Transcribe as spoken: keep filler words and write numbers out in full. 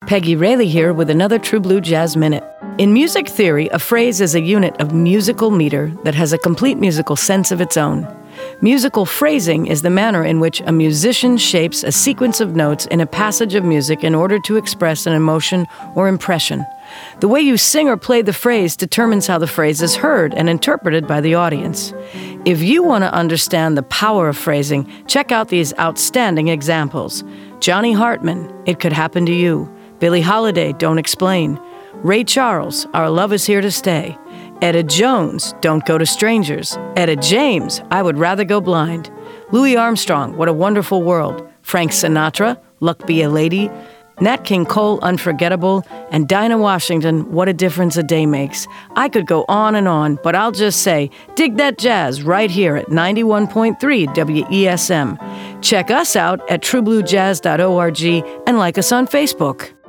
Peggy Rayleigh here with another True Blue Jazz Minute. In music theory, a phrase is a unit of musical meter that has a complete musical sense of its own. Musical phrasing is the manner in which a musician shapes a sequence of notes in a passage of music in order to express an emotion or impression. The way you sing or play the phrase determines how the phrase is heard and interpreted by the audience. If you want to understand the power of phrasing, check out these outstanding examples. Johnny Hartman, It Could Happen to You. Billie Holiday, Don't Explain. Ray Charles, Our Love Is Here to Stay. Etta Jones, Don't Go to Strangers. Etta James, I Would Rather Go Blind. Louis Armstrong, What a Wonderful World. Frank Sinatra, Luck Be a Lady. Nat King Cole, Unforgettable. And Dinah Washington, What a Difference a Day Makes. I could go on and on, but I'll just say, dig that jazz right here at ninety-one point three W E S M. Check us out at true blue jazz dot org and like us on Facebook.